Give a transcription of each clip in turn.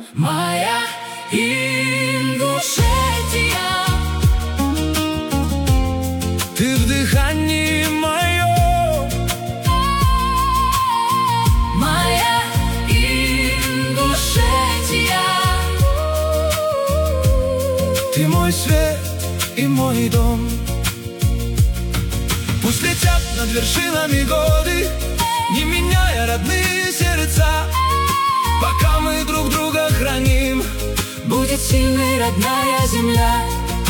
Моя Ингушетия. Ты в дыхании моем. Моя Ингушетия. Ты мой свет и мой дом. Пусть летят над вершинами годы, не меняя родные сердца. Пока мы друг друга храним, будет сильной родная земля.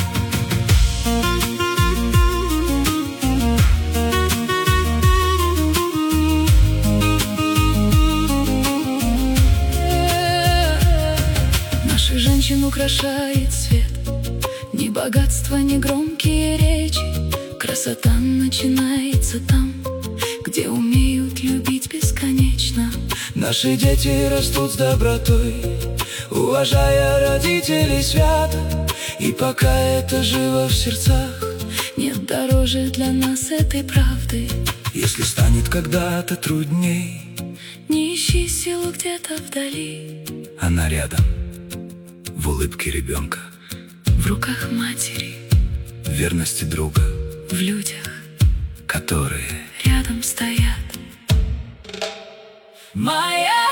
Наших женщин украшает свет, ни богатство, ни громкие речи. Красота начинается там, где умеют любить бесконечно. наши дети растут с добротой, уважая родителей свято. И пока это живо в сердцах, нет дороже для нас этой правды. если станет когда-то трудней, не ищи силу где-то вдали. она рядом, в улыбке ребенка, В руках матери, в верности друга, в людях, которые рядом стоят. Моя